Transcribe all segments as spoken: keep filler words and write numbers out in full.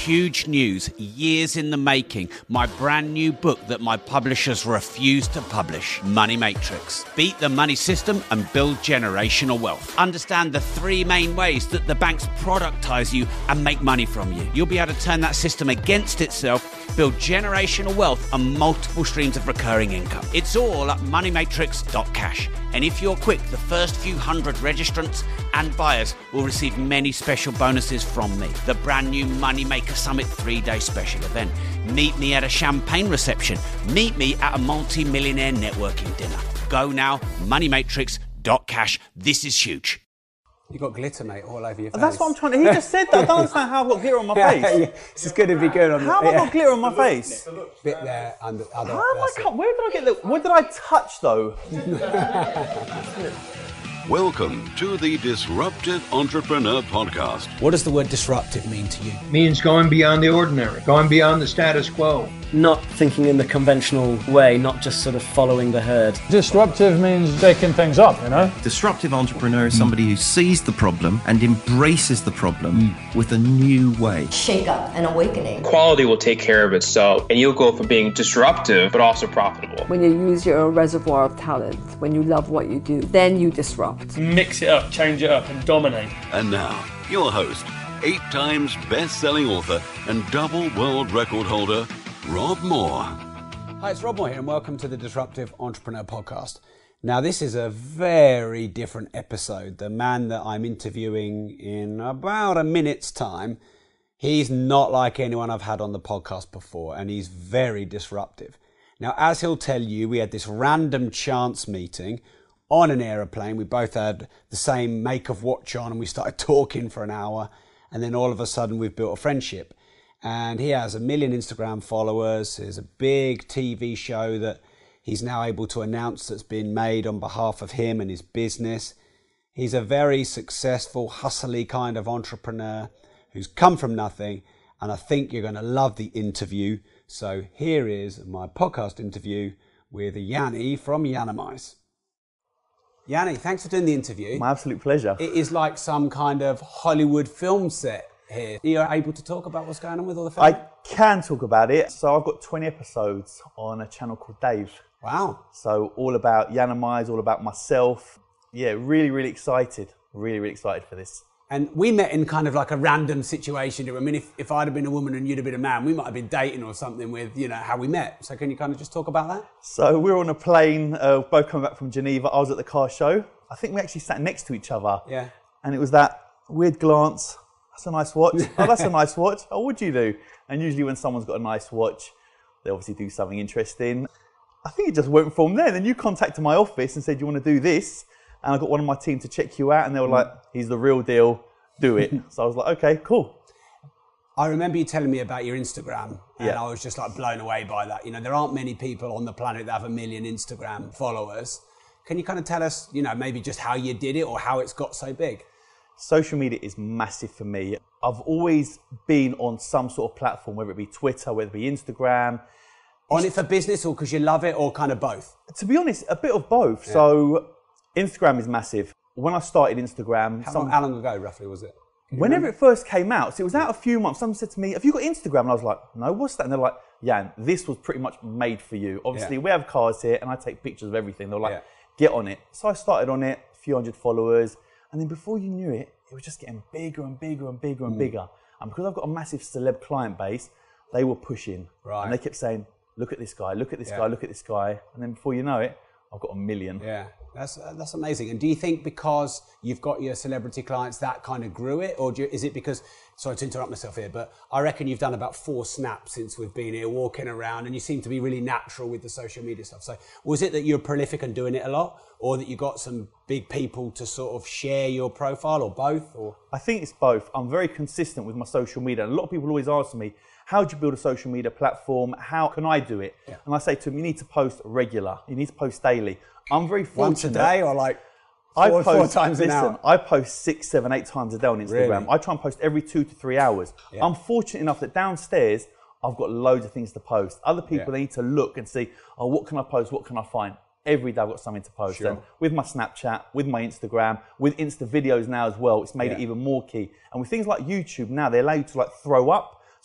huge news, years in the making, my brand new book that my publishers refuse to publish, Money Matrix. Beat the money system and build generational wealth. Understand the three main ways that the banks productize you and make money from you. You'll be able to turn that system against itself, build generational wealth and multiple streams of recurring income. It's all at money matrix dot cash. And if you're quick, the first few hundred registrants and buyers will receive many special bonuses from me. The brand new Moneymaker Summit three-day special event. Meet me at a champagne reception. Meet me at a multi-millionaire networking dinner. Go now, money matrix dot cash. This is huge. You got glitter, mate, all over your face. That's what I'm trying to... He just said that. I don't understand how I've got glitter on my face. Yeah, yeah. This is going to be good. On how the, have I got glitter on my face? Bit there. Under, other, how have I cut? Where did I get the... What did I touch, though? Welcome to the Disruptive Entrepreneur Podcast. What does the word disruptive mean to you? It means going beyond the ordinary, going beyond the status quo. Not thinking in the conventional way, not just sort of following the herd. Disruptive means shaking things up, you know? Disruptive entrepreneur is somebody who sees the problem and embraces the problem mm. with a new way. Shake up and awakening. Quality will take care of itself, and you'll go from being disruptive but also profitable. When you use your reservoir of talent, when you love what you do, then you disrupt. Mix it up, change it up, and dominate. And now, your host, eight times best-selling author and double world record holder, Rob Moore. Hi, it's Rob Moore here, and welcome to the Disruptive Entrepreneur Podcast. Now, this is a very different episode. The man that I'm interviewing in about a minute's time, he's not like anyone I've had on the podcast before, and he's very disruptive. Now, as he'll tell you, we had this random chance meeting on an aeroplane. We both had the same make of watch on, and we started talking for an hour, and then all of a sudden we've built a friendship. And he has a million Instagram followers. There's a big T V show that he's now able to announce that's been made on behalf of him and his business. He's a very successful, hustly kind of entrepreneur who's come from nothing, and I think you're going to love the interview. So here is my podcast interview with Yanni from Yanamize. Yanni, thanks for doing the interview. My absolute pleasure. It is like some kind of Hollywood film set here. Are you able to talk about what's going on with all the film? I can talk about it. So I've got twenty episodes on a channel called Dave. Wow. So all about Yanamize, all about myself. Yeah, really, really excited. Really, really excited for this. And we met in kind of like a random situation. I mean, if, if I'd have been a woman and you'd have been a man, we might have been dating or something with, you know, how we met. So can you kind of just talk about that? So we were on a plane, uh, both coming back from Geneva. I was at the car show. I think we actually sat next to each other. Yeah. And it was that weird glance. That's a nice watch. Oh, that's a nice watch. Oh, what would you do? And usually when someone's got a nice watch, they obviously do something interesting. I think it just went from there. Then you contacted my office and said, you want to do this? And I got one of my team to check you out. And they were like, he's the real deal. Do it. So I was like, okay, cool. I remember you telling me about your Instagram, and yeah. I was just like blown away by that. You know, there aren't many people on the planet that have a million Instagram followers. Can you kind of tell us, you know, maybe just how you did it or how it's got so big? Social media is massive for me. I've always been on some sort of platform, whether it be Twitter, whether it be Instagram. On it for business or because you love it, or kind of both? To be honest, a bit of both. Yeah. So Instagram is massive. When I started Instagram... How, some, long, how long ago, roughly, was it? Whenever remember? It first came out, so it was out a few months, someone said to me, have you got Instagram? And I was like, no, what's that? And they're like, yeah, this was pretty much made for you. Obviously, yeah. we have cars here, and I take pictures of everything. They're like, yeah. get on it. So I started on it, a few hundred followers, and then before you knew it, it was just getting bigger and bigger and bigger and mm. bigger. And because I've got a massive celeb client base, they were pushing. Right. And they kept saying, look at this guy, look at this yeah. guy, look at this guy. And then before you know it, I've got a million. Yeah, that's uh, that's amazing. And do you think because you've got your celebrity clients that kind of grew it? Or do you, is it because, sorry to interrupt myself here, but I reckon you've done about four snaps since we've been here walking around, and you seem to be really natural with the social media stuff. So was it that you're prolific and doing it a lot, or that you got some big people to sort of share your profile, or both? Or I think it's both. I'm very consistent with my social media. And a lot of people always ask me, how do you build a social media platform? How can I do it? Yeah. And I say to them, you need to post regular. You need to post daily. I'm very fortunate. Once a day or like four, I post, four times listen, an hour? I post six, seven, eight times a day on Instagram. Really? I try and post every two to three hours. Yeah. I'm fortunate enough that downstairs, I've got loads of things to post. Other people, yeah. they need to look and see, oh, what can I post? What can I find? Every day I've got something to post. Sure. And with my Snapchat, with my Instagram, with Insta videos now as well, it's made yeah. it even more key. And with things like YouTube now, they allow you to like throw up.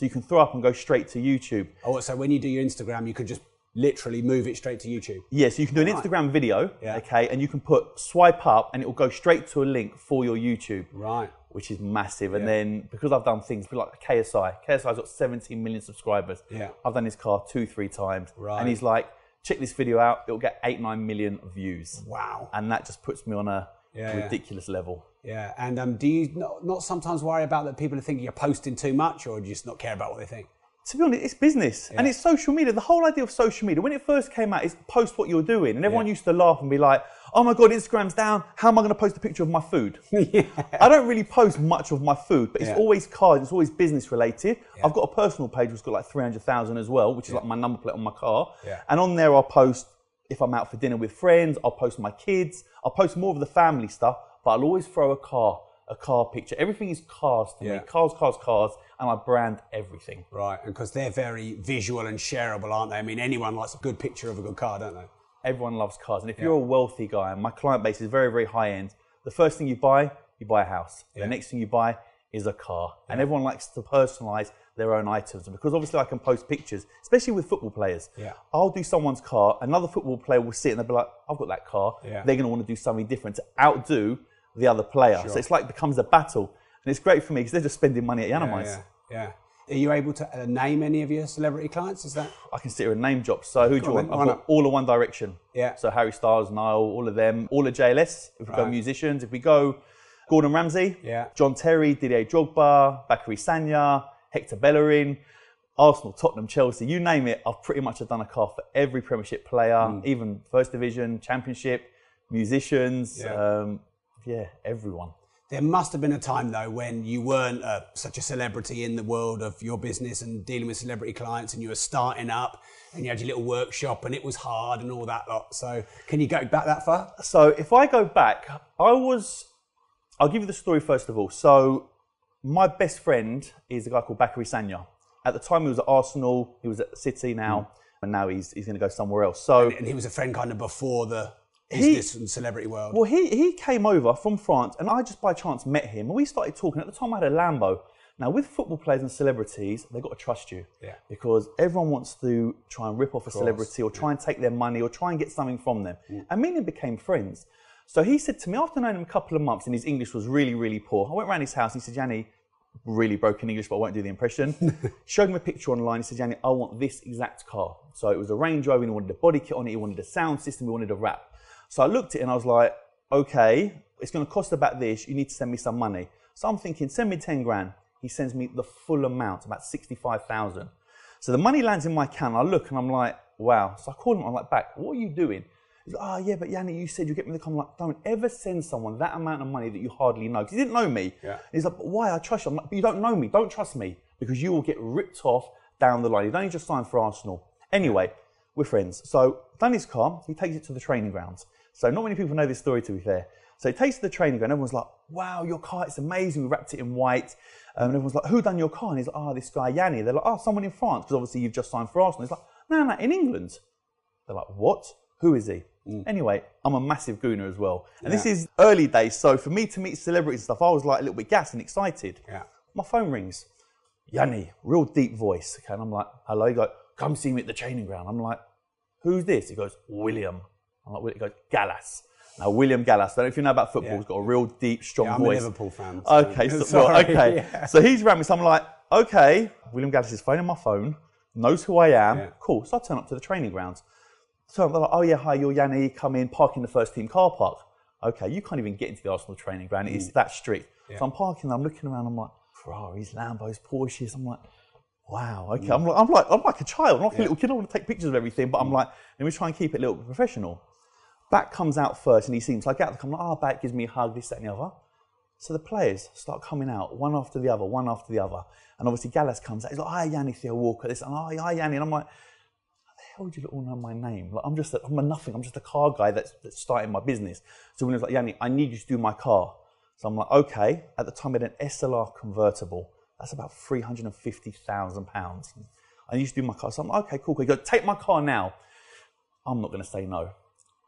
So you can throw up and go straight to YouTube. Oh, so when you do your Instagram, you can just literally move it straight to YouTube? Yeah, so you can do an right. Instagram video, yeah. okay, and you can put swipe up and it will go straight to a link for your YouTube. Right. Which is massive. And yeah. then because I've done things like K S I, K S I's got seventeen million subscribers. Yeah. I've done his car two, three times. Right. And he's like, check this video out, it'll get eight, nine million views. Wow. And that just puts me on a yeah, ridiculous yeah. level. Yeah, and um, do you not, not sometimes worry about that people are thinking you're posting too much, or do you just not care about what they think? To be honest, it's business yeah. and it's social media. The whole idea of social media, when it first came out, is post what you're doing. And everyone yeah. used to laugh and be like, oh my God, Instagram's down. How am I going to post a picture of my food? yeah. I don't really post much of my food, but it's yeah. always cars, it's always business related. Yeah. I've got a personal page which has got like three hundred thousand as well, which is yeah. like my number plate on my car. Yeah. And on there I'll post, if I'm out for dinner with friends, I'll post my kids. I'll post more of the family stuff, but I'll always throw a car, a car picture. Everything is cars to yeah. me. Cars, cars, cars. And I brand everything. Right, and because they're very visual and shareable, aren't they? I mean, anyone likes a good picture of a good car, don't they? Everyone loves cars. And if yeah. you're a wealthy guy, and my client base is very, very high end, the first thing you buy, you buy a house. Yeah. The next thing you buy is a car. Yeah. And everyone likes to personalise their own items. And because obviously I can post pictures, especially with football players. Yeah. I'll do someone's car, another football player will sit and they'll be like, I've got that car. Yeah. They're going to want to do something different to outdo the other player. Sure. So it's like it becomes a battle. And it's great for me because they're just spending money at Yanamais. Yeah, yeah, yeah. Are you able to uh, name any of your celebrity clients? Is that? I can sit here and name drops. So who do you want? I've got all of One Direction. Yeah. So Harry Styles, Niall, all of them. All of J L S, if we right. go musicians. If we go Gordon Ramsay, yeah. John Terry, Didier Drogba, Bakary Sagna, Hector Bellerin, Arsenal, Tottenham, Chelsea, you name it. I've pretty much done a car for every Premiership player, mm. even First Division, Championship, musicians. Yeah, um, yeah everyone. There must have been a time, though, when you weren't uh, such a celebrity in the world of your business and dealing with celebrity clients, and you were starting up and you had your little workshop and it was hard and all that lot. So can you go back that far? So if I go back, I was... I'll give you the story first of all. So my best friend is a guy called Bakary Sagna. At the time, he was at Arsenal. He was at City now. Mm. And now he's he's going to go somewhere else. So and, and he was a friend kind of before the... business he, and celebrity world. Well, he, he came over from France and I just by chance met him and we started talking. At the time I had a Lambo. Now with football players and celebrities, they've got to trust you. Yeah. Because everyone wants to try and rip off a celebrity or try yeah. and take their money or try and get something from them. Yeah. And me and him became friends. So he said to me, after knowing him a couple of months and his English was really, really poor, I went around his house and he said, Yanni, really broken English, but I won't do the impression. Showed him a picture online. He said, Yanni, I want this exact car. So it was a Range Rover and he wanted a body kit on it. He wanted a sound system. He wanted a wrap. So I looked at it and I was like, okay, it's going to cost about this. You need to send me some money. So I'm thinking, send me ten grand. He sends me the full amount, about sixty-five thousand. So the money lands in my account. I look and I'm like, wow. So I call him. I'm like, back, what are you doing? He's like, oh, yeah, but Yanni, you said you get me the car. I'm like, don't ever send someone that amount of money that you hardly know. Because he didn't know me. Yeah. He's like, but why? I trust you. I'm like, but you don't know me. Don't trust me because you will get ripped off down the line. He'd only just signed for Arsenal. Anyway, we're friends. So done his car. He takes it to the training grounds. So not many people know this story, to be fair. So he takes it to the training ground. Everyone's like, wow, your car, it's amazing. We wrapped it in white. Um, and everyone's like, who done your car? And he's like, oh, this guy, Yanni. They're like, oh, someone in France, because obviously you've just signed for Arsenal. He's like, no, no, in England. They're like, what? Who is he? Mm. Anyway, I'm a massive gooner as well. And yeah. this is early days. So for me to meet celebrities and stuff, I was like a little bit gassed and excited. Yeah. My phone rings. Yanni, real deep voice. Okay, and I'm like, hello. He goes, come see me at the training ground. I'm like, who's this? He goes, William. I'm like, he goes, Gallas. Now, William Gallas, I don't know if you know about football, yeah. he's got a real deep, strong yeah, I'm voice. I'm a Liverpool fan. So. Okay, so, well, okay. Yeah. So he's around me, so I'm like, okay, William Gallas is phoning my phone, knows who I am, yeah. cool. So I turn up to the training grounds. So they're like, oh yeah, hi, you're Yanni, come in, park in the first team car park. Okay, you can't even get into the Arsenal training ground, mm. it's that strict. Yeah. So I'm parking, I'm looking around, I'm like, Ferraris, Lambos, Porsches, I'm like, wow, okay. Mm. I'm, like, I'm like I'm like a child, I'm like yeah. a little kid, I want to take pictures of everything, but mm. I'm like, let me try and keep it a little bit professional. Back comes out first and he seems like out. I'm like, oh, Back gives me a hug, this, that, and the other. So the players start coming out, one after the other, one after the other. And obviously Gallas comes out. He's like, hi, Yanni, Theo Walker. This, and oh, hi, Yanni. And I'm like, how the hell do you all know my name? Like, I'm just, a, I'm a nothing. I'm just a car guy that's, that's starting my business. So when he was like, Yanni, I need you to do my car. So I'm like, okay. At the time, I had an S L R convertible. That's about three hundred fifty thousand pounds. I need you to do my car. So I'm like, okay, cool, cool. He goes, take my car now. I'm not going to say no.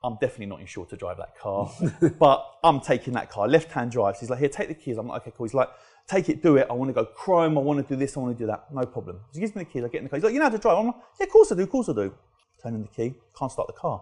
I'm definitely not insured to drive that car, but I'm taking that car, left-hand drive. So he's like, here, take the keys. I'm like, okay, cool. He's like, take it, do it. I want to go chrome. I want to do this. I want to do that. No problem. So he gives me the keys. I get in the car. He's like, you know how to drive? I'm like, yeah, of course I do. Of course I do. Turn in the key. Can't start the car.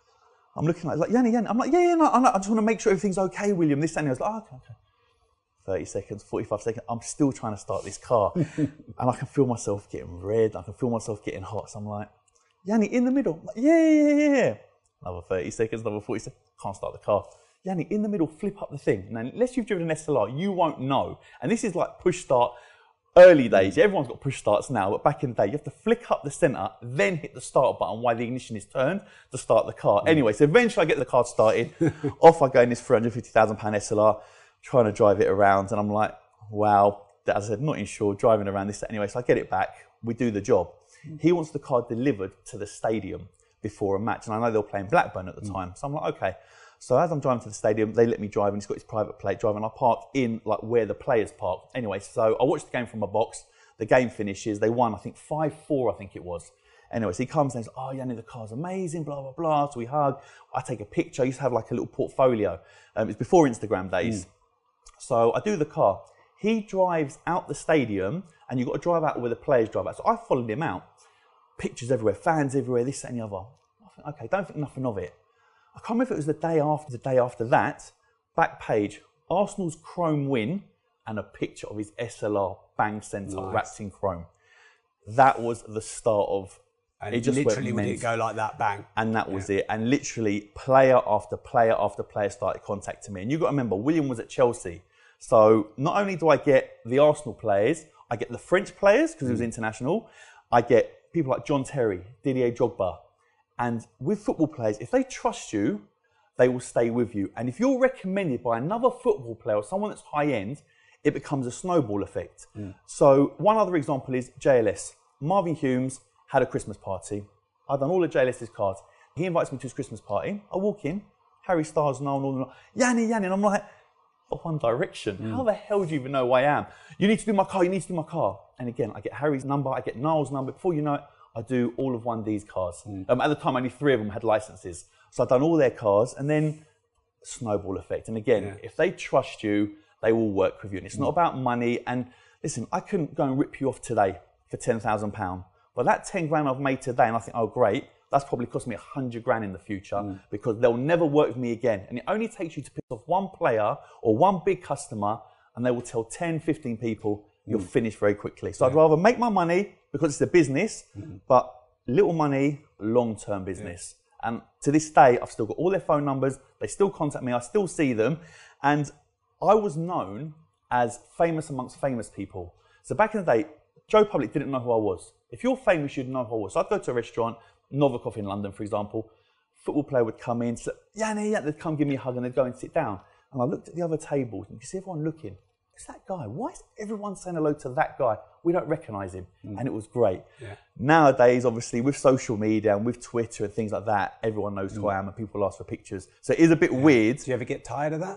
I'm looking like, like Yanni, Yanni. I'm like, yeah, yeah, no, I'm like, I just want to make sure everything's okay, William. This and he was like, oh, okay, okay. thirty seconds, forty-five seconds. I'm still trying to start this car. And I can feel myself getting red. I can feel myself getting hot. So I'm like, Yanni, in the middle. I'm like, yeah, yeah, yeah, yeah. Another thirty seconds, another forty seconds. Can't start the car. Yanni, in the middle, flip up the thing. Now, unless you've driven an S L R, you won't know. And this is like push start early days. Everyone's got push starts now, but back in the day, you have to flick up the centre, then hit the start button while the ignition is turned to start the car. Anyway, so eventually I get the car started. Off I go in this three hundred fifty thousand pound S L R, trying to drive it around. And I'm like, wow, as I said, not insured, driving around this. Anyway, so I get it back. We do the job. He wants the car delivered to the stadium before a match. And I know they were playing Blackburn at the mm. time. So I'm like, okay. So as I'm driving to the stadium, they let me drive and he's got his private plate drive and I park in like where the players park. Anyway, so I watched the game from my box. The game finishes. They won, I think, five four, I think it was. Anyway, so he comes and says, oh, Yanni, the car's amazing, blah, blah, blah. So we hug. I take a picture. I used to have like a little portfolio. Um, it's before Instagram days. Mm. So I do the car. He drives out the stadium and you've got to drive out where the players drive out. So I followed him out. Pictures everywhere, fans everywhere, this, that, and the other. I think, okay, don't think nothing of it. I can't remember if it was the day after, the day after that, back page, Arsenal's chrome win and a picture of his S L R bang centre nice. wrapped in chrome. That was the start of, and it just literally would it go like that, bang. And that was yeah. it. And literally player after player after player started contacting me. And you've got to remember, William was at Chelsea. So not only do I get the Arsenal players, I get the French players, because mm. it was international. I get people like John Terry, Didier Drogba. And with football players, if they trust you, they will stay with you. And if you're recommended by another football player or someone that's high-end, it becomes a snowball effect. Mm. So one other example is J L S. Marvin Humes had a Christmas party. I've done all of J L S's cards. He invites me to his Christmas party. I walk in, Harry Styles known, all the Yanni, Yanni. And I'm like, oh, One Direction. Mm. How the hell do you even know who I am? You need to do my car, you need to do my car. And again, I get Harry's number, I get Niall's number. Before you know it, I do all of one D's cars. Mm. Um, at the time, only three of them had licenses. So I've done all their cars and then snowball effect. And again, yeah. if they trust you, they will work with you. And it's mm. not about money. And listen, I couldn't go and rip you off today for ten thousand pounds. But that ten grand I've made today, and I think, oh, great, that's probably cost me one hundred grand in the future mm. because they'll never work with me again. And it only takes you to piss off one player or one big customer, and they will tell ten, fifteen people you'll mm. finish very quickly. So yeah. I'd rather make my money because it's a business, mm. but little money, long-term business. Yeah. And to this day, I've still got all their phone numbers. They still contact me. I still see them. And I was known as famous amongst famous people. So back in the day, Joe Public didn't know who I was. If you're famous, you'd know who I was. So I'd go to a restaurant, Novikov in London, for example. Football player would come in, say, yeah, yeah, they'd come give me a hug and they'd go and sit down. And I looked at the other tables and you see everyone looking. It's that guy. Why is everyone saying hello to that guy? We don't recognise him. Mm. And it was great. Yeah. Nowadays, obviously, with social media and with Twitter and things like that, everyone knows mm. who I am and people ask for pictures. So it is a bit yeah. weird. Do you ever get tired of that?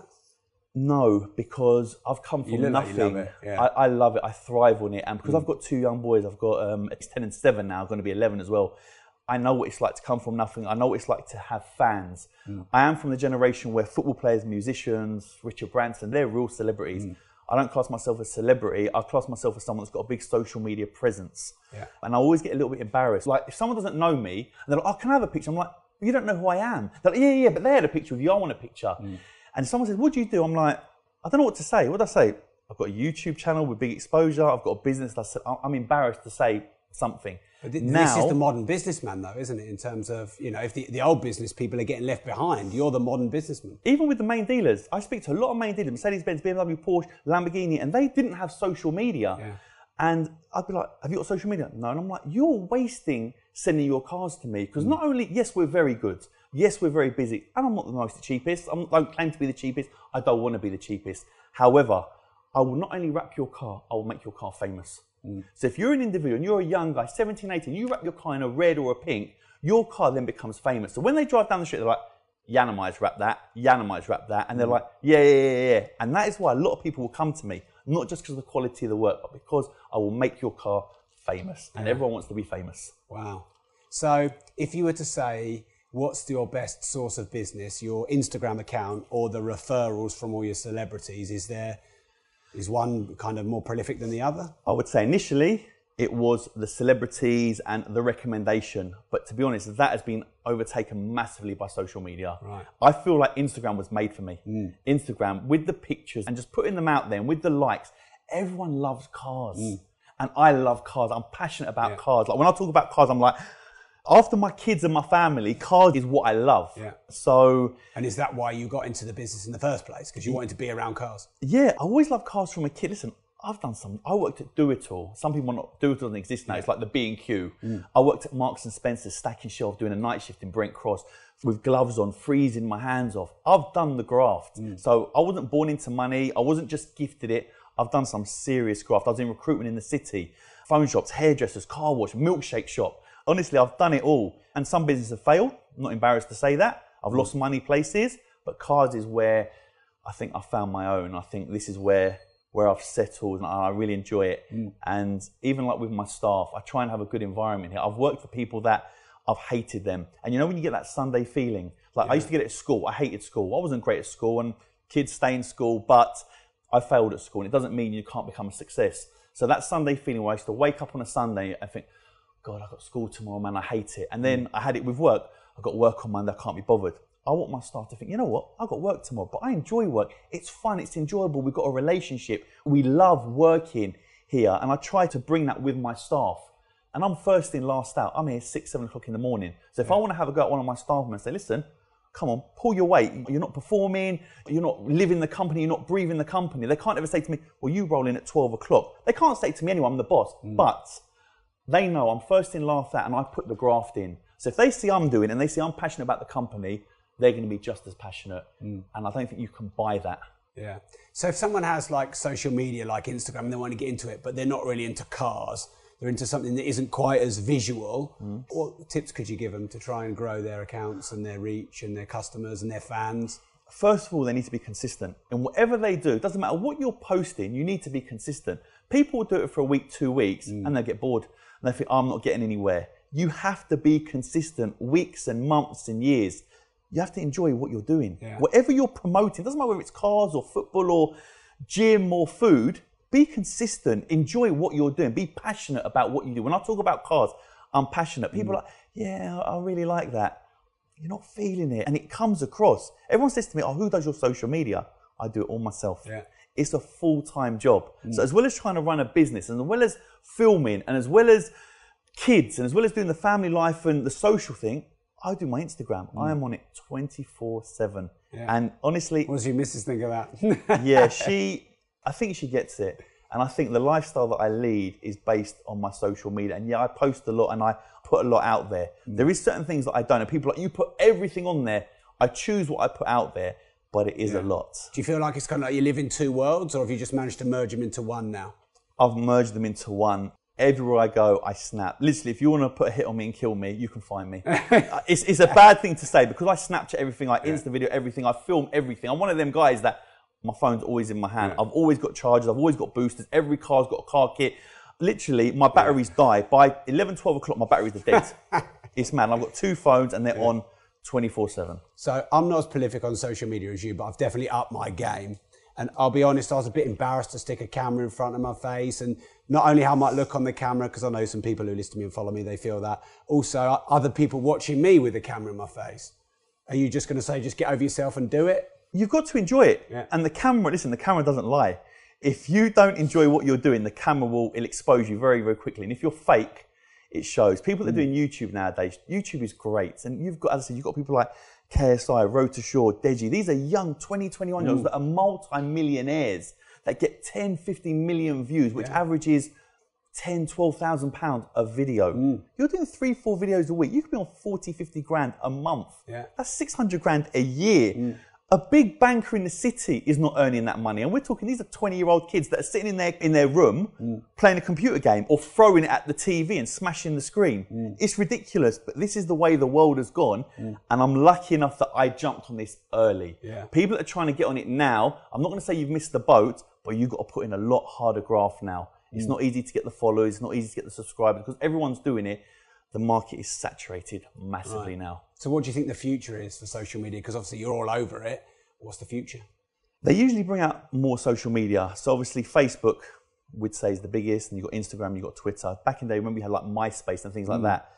No, because I've come from you nothing. Like you love it. Yeah. I, I love it. I thrive on it. And because mm. I've got two young boys, I've got um, it's ten and seven now, going to be eleven as well. I know what it's like to come from nothing. I know what it's like to have fans. Mm. I am from the generation where football players, musicians, Richard Branson, they're real celebrities. Mm. I don't class myself as a celebrity. I class myself as someone that's got a big social media presence. Yeah. And I always get a little bit embarrassed. Like, if someone doesn't know me, and they're like, oh, can I have a picture? I'm like, you don't know who I am. They're like, yeah, yeah, but they had a picture of you. I want a picture. Mm. And someone says, what do you do? I'm like, I don't know what to say. What do I say? I've got a YouTube channel with big exposure. I've got a business. I said, I'm embarrassed to say something. But th- now, this is the modern businessman, though, isn't it? In terms of, you know, if the, the old business people are getting left behind, you're the modern businessman. Even with the main dealers, I speak to a lot of main dealers, Mercedes-Benz, B M W, Porsche, Lamborghini, and they didn't have social media. Yeah. And I'd be like, have you got social media? No. And I'm like, you're wasting sending your cars to me. Because mm. not only, yes, we're very good. Yes, we're very busy. And I'm not the most cheapest. I don't claim to be the cheapest. I don't want to be the cheapest. However, I will not only wrap your car, I will make your car famous. Mm. So if you're an individual and you're a young guy, seventeen, eighteen, you wrap your car in a red or a pink, your car then becomes famous. So when they drive down the street, they're like, Yanami's wrap that, Yanami's wrap that. And they're mm. like, yeah, yeah, yeah, yeah. And that is why a lot of people will come to me, not just because of the quality of the work, but because I will make your car famous. And yeah. everyone wants to be famous. Wow. So if you were to say, what's your best source of business, your Instagram account or the referrals from all your celebrities? Is there, is one kind of more prolific than the other? I would say initially it was the celebrities and the recommendation. But to be honest, that has been overtaken massively by social media. Right. I feel like Instagram was made for me. Mm. Instagram with the pictures and just putting them out there and with the likes. Everyone loves cars. Mm. And I love cars. I'm passionate about Yeah. cars. Like when I talk about cars, I'm like, after my kids and my family, cars is what I love. Yeah. So. And is that why you got into the business in the first place? Because you wanted to be around cars? Yeah, I always loved cars from a kid. Listen, I've done some, I worked at Do It All. Some people not, Do It All doesn't exist now. Yeah. It's like the B and Q. Mm. I worked at Marks and Spencer's, stacking shelves, doing a night shift in Brent Cross with gloves on, freezing my hands off. I've done the graft. Mm. So I wasn't born into money. I wasn't just gifted it. I've done some serious graft. I was in recruitment in the city, phone shops, hairdressers, car wash, milkshake shop. Honestly, I've done it all. And some businesses have failed. I'm not embarrassed to say that. I've lost money places, but cars is where I think I found my own. I think this is where where I've settled and I really enjoy it. Mm. And even like with my staff, I try and have a good environment here. I've worked for people that I've hated them. And you know when you get that Sunday feeling? Like Yeah. I used to get it at school. I hated school. I wasn't great at school and kids stay in school, but I failed at school and it doesn't mean you can't become a success. So that Sunday feeling where I used to wake up on a Sunday and think, God, I've got school tomorrow, man, I hate it. And then I had it with work. I've got work on Monday, I can't be bothered. I want my staff to think, you know what, I've got work tomorrow, but I enjoy work. It's fun, it's enjoyable, we've got a relationship. We love working here. And I try to bring that with my staff. And I'm first in, last out. I'm here six, seven o'clock in the morning. So if Yeah. I want to have a go at one of my staff members and say, listen, come on, pull your weight. You're not performing, you're not living the company, you're not breathing the company. They can't ever say to me, well, you roll in at twelve o'clock. They can't say to me anyway, I'm the boss. Mm. But they know I'm first in, last out, and I put the graft in. So if they see I'm doing it and they see I'm passionate about the company, they're going to be just as passionate. Mm. And I don't think you can buy that. Yeah. So if someone has like social media like Instagram and they want to get into it, but they're not really into cars, they're into something that isn't quite as visual, Mm. what tips could you give them to try and grow their accounts and their reach and their customers and their fans? First of all, they need to be consistent. In whatever they do, it doesn't matter what you're posting, you need to be consistent. People will do it for a week, two weeks, Mm. and they get bored. And they think, I'm not getting anywhere. You have to be consistent weeks and months and years. You have to enjoy what you're doing. Yeah. Whatever you're promoting, doesn't matter whether it's cars or football or gym or food, be consistent. Enjoy what you're doing. Be passionate about what you do. When I talk about cars, I'm passionate. People Mm. are like, yeah, I really like that. You're not feeling it. And it comes across. Everyone says to me, oh, who does your social media? I do it all myself. Yeah. It's a full-time job. Mm. So as well as trying to run a business, and as well as filming, and as well as kids, and as well as doing the family life and the social thing, I do my Instagram. Mm. I am on it twenty-four seven. Yeah. And honestly... What does your missus think of that? yeah, she... I think she gets it. And I think the lifestyle that I lead is based on my social media. And yeah, I post a lot and I put a lot out there. Mm. There is certain things that I don't. And people are like, you put everything on there. I choose what I put out there, but it is Yeah. a lot. Do you feel like it's kind of like you live in two worlds, or have you just managed to merge them into one now? I've merged them into one. Everywhere I go, I snap. Literally, if you want to put a hit on me and kill me, you can find me. Uh, it's, it's a bad thing to say because I Snapchat everything, I Insta video everything, I film everything. I'm one of them guys that my phone's always in my hand. Yeah. I've always got chargers, I've always got boosters. Every car's got a car kit. Literally, my batteries die. By eleven, twelve o'clock, my batteries are dead. It's mad. I've got two phones and they're Yeah. on twenty-four seven. So I'm not as prolific on social media as you, but I've definitely upped my game. And I'll be honest, I was a bit embarrassed to stick a camera in front of my face, and not only how I might look on the camera, because I know some people who listen to me and follow me, they feel that. Also, other people watching me with a camera in my face. Are you just going to say, just get over yourself and do it? You've got to enjoy it. Yeah. And the camera, listen, the camera doesn't lie. If you don't enjoy what you're doing, the camera will it'll expose you very, very quickly. And if you're fake, it shows. People that are doing YouTube nowadays, YouTube is great. And you've got, as I said, you've got people like K S I, Road to Shore, Deji. These are young twenty, twenty-one year olds that are multi-millionaires that get ten, fifteen million views, which Yeah. averages ten, twelve thousand pounds a video. Mm. You're doing three, four videos a week. You could be on forty, fifty grand a month. Yeah. That's six hundred grand a year. Mm. A big banker in the city is not earning that money. And we're talking, these are twenty-year-old kids that are sitting in their in their room Mm. playing a computer game or throwing it at the T V and smashing the screen. Mm. It's ridiculous, but this is the way the world has gone. Mm. And I'm lucky enough that I jumped on this early. Yeah. People that are trying to get on it now, I'm not going to say you've missed the boat, but you've got to put in a lot harder graft now. It's Mm. not easy to get the followers, it's not easy to get the subscribers because everyone's doing it. the market is saturated massively Right. now. So what do you think the future is for social media? Because obviously you're all over it. What's the future? They usually bring out more social media. So obviously Facebook, we'd say, is the biggest, and you've got Instagram, you've got Twitter. Back in the day, remember we had like MySpace and things like Mm. that.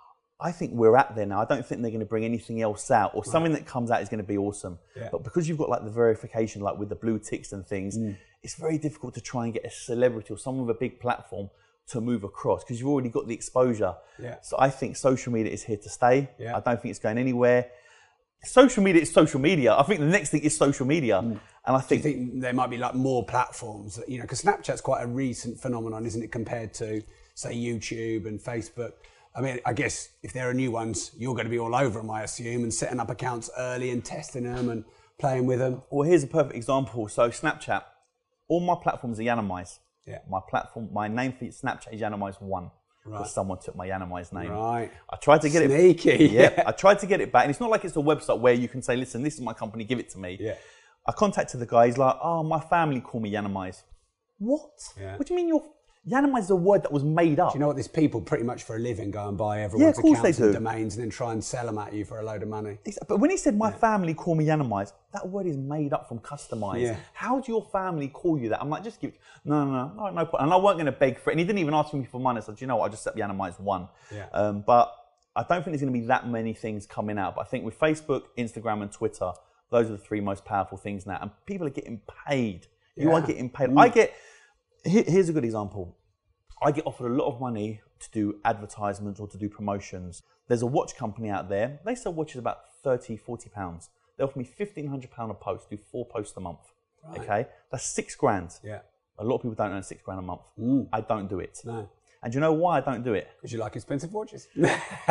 I think we're at there now. I don't think they're going to bring anything else out, or something that comes out is going to be awesome. Yeah. But because you've got like the verification, like with the blue ticks and things, Mm. it's very difficult to try and get a celebrity or someone with a big platform to move across, because you've already got the exposure. Yeah. So I think social media is here to stay. Yeah. I don't think it's going anywhere. Social media is social media. I think the next thing is social media. And I Do you think, think there might be like more platforms, that, you know, because Snapchat's quite a recent phenomenon, isn't it, compared to, say, YouTube and Facebook? I mean, I guess if there are new ones, you're going to be all over them, I assume, and setting up accounts early and testing them and playing with them. well, here's a perfect example. So Snapchat, all my platforms are Yanamize. Yeah. My platform, my name for Snapchat is Yanamize One. Because Right. someone took my Yanamize name. Right. I tried to get it. Sneaky. Yeah, Yeah. I tried to get it back. And it's not like it's a website where you can say, listen, this is my company, give it to me. Yeah. I contacted the guy. He's like, oh, my family call me Yanamize. What? Yeah. What do you mean you're... Yanamize is a word that was made up. Do you know what? There's people pretty much for a living go and buy everyone's of course accounts they and do. domains and then try and sell them at you for a load of money. Exactly. But when he said my family call me Yanamize, that word is made up from customize. Yeah. How do your family call you that? I'm like, just give it. No, no, no, no, no point. And I weren't going to beg for it. And he didn't even ask me for money. I said, you know what? I'll just set Yanamize One. Yeah. Um, but I don't think there's going to be that many things coming out. But I think with Facebook, Instagram, and Twitter, those are the three most powerful things now. And people are getting paid. You Yeah. are getting paid. Mm. I get. Here, here's a good example. I get offered a lot of money to do advertisements or to do promotions. There's a watch company out there. They sell watches about thirty, forty pounds. They offer me fifteen hundred pounds a post, do four posts a month. Right. Okay? That's six grand. Yeah. A lot of people don't earn six grand a month. Mm. I don't do it. No. And do you know why I don't do it? Because you like expensive watches? no,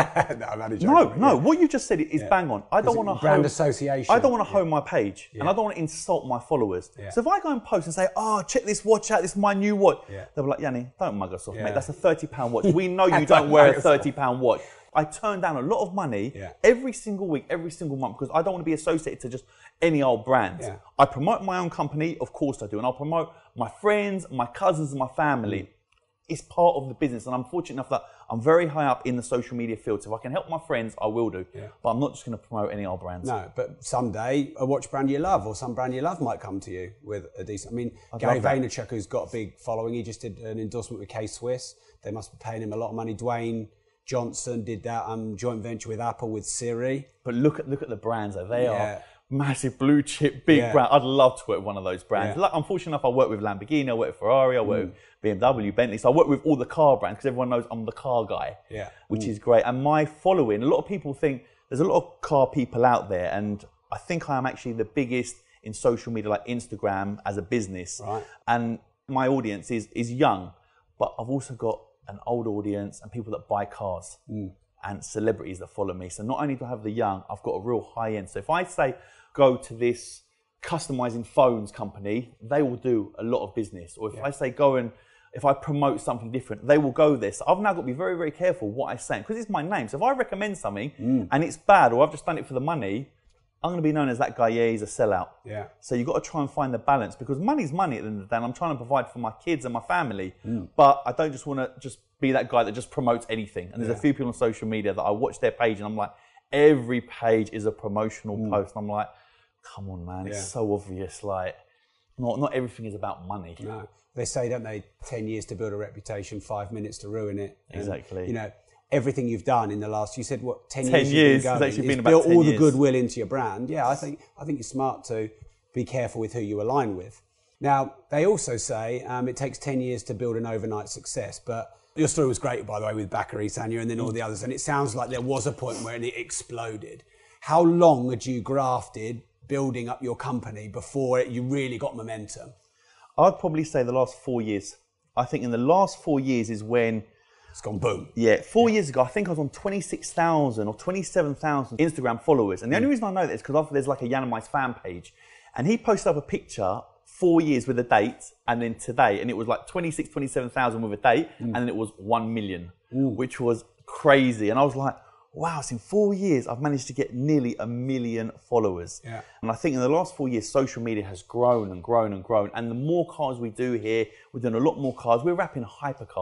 I'm only joking. No, no. Yeah. What you just said is Yeah. bang on. I don't Is it want to brand home, association? I don't want to Yeah. home my page, and Yeah. I don't want to insult my followers. Yeah. So if I go and post and say, "Oh, check this watch out. This is my new watch," Yeah. they'll be like, "Yanni, don't mug us off, Yeah. mate. That's a thirty pound watch. We know you Don't don't wear mug a us off. thirty pound watch." I turn down a lot of money Yeah. every single week, every single month, because I don't want to be associated to just any old brand. Yeah. I promote my own company, of course I do, and I'll promote my friends, my cousins, and my family. Mm. It's part of the business, and I'm fortunate enough that I'm very high up in the social media field. So if I can help my friends, I will do. Yeah. But I'm not just going to promote any old brands. No, but someday a watch brand you love or some brand you love might come to you with a decent... I mean, I'd Gary love that. Vaynerchuk, who's got a big following, he just did an endorsement with K-Swiss. They must be paying him a lot of money. Dwayne Johnson did that um, joint venture with Apple with Siri. But look at look at the brands though. They Yeah. are massive blue chip, big Yeah. brand. I'd love to work with one of those brands. Yeah. Like, unfortunately enough, I work with Lamborghini, I work with Ferrari, I work Mm. with B M W, Bentley. So I work with all the car brands because everyone knows I'm the car guy. Yeah. Which Mm. is great. And my following, a lot of people think there's a lot of car people out there, and I think I am actually the biggest in social media, like Instagram, as a business. Right. And my audience is is young, but I've also got an old audience and people that buy cars. Mm. And celebrities that follow me. So not only do I have the young, I've got a real high end. So if I say go to this customizing phones company, they will do a lot of business. Or if Yeah. I say go and if I promote something different, they will go there. So I've now got to be very, very careful what I say because it's my name. So if I recommend something Mm. and it's bad or I've just done it for the money, I'm going to be known as that guy, yeah, he's a sellout. Yeah. So you've got to try and find the balance because money's money at the end of the day and I'm trying to provide for my kids and my family. Mm. But I don't just want to just be that guy that just promotes anything. And there's Yeah. a few people on social media that I watch their page and I'm like, every page is a promotional post. And I'm like, come on, man, it's Yeah. so obvious. Like, not, not everything is about money. No. They say, don't they, ten years to build a reputation, five minutes to ruin it. And, Exactly. you know, everything you've done in the last, you said, what, ten, ten years, years, you've it's been going, actually been it's about built ten all the years. goodwill into your brand. Yeah, I think I think it's smart to be careful with who you align with. Now, they also say um, it takes ten years to build an overnight success, but your story was great, by the way, with Bakary Sagna and then all the others, and it sounds like there was a point where it exploded. How long had you grafted building up your company before you really got momentum? I'd probably say the last four years. I think in the last four years is when it's gone boom. Yeah, four years ago, I think I was on twenty-six thousand or twenty-seven thousand Instagram followers. And the only reason I know that is because there's like a Yanamize fan page. And he posted up a picture four years with a date and then today. And it was like twenty-six, twenty-seven thousand with a date. Mm. And then it was one million, mm. which was crazy. And I was like, wow, so in four years, I've managed to get nearly a million followers. Yeah. And I think in the last four years, social media has grown and grown and grown. And the more cars we do here, we're doing a lot more cars. We're wrapping hypercars.